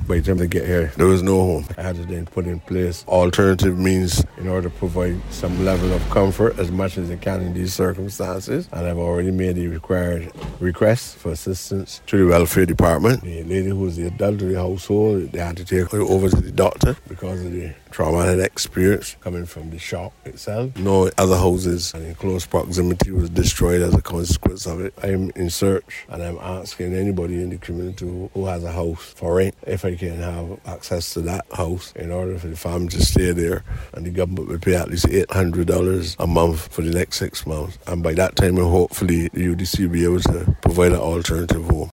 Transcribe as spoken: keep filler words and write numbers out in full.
by the time they get here, there was no home. I had to then put in place alternative means in order to provide some level of comfort as much as they can in these circumstances. And I've already made the required requests for assistance to the welfare department. The lady who was the adult of the household, they had to take her over to the doctor because of the traumatic experience coming from the shock itself. No other houses and in close proximity was destroyed as a consequence of it. I'm in search and I'm asking anybody in the community who, who has a house for rent if I can have access to that house in order for the family to stay there, and the government will pay at least eight hundred dollars a month for the next six months. And by that time, hopefully the U D C will be able to provide an alternative home.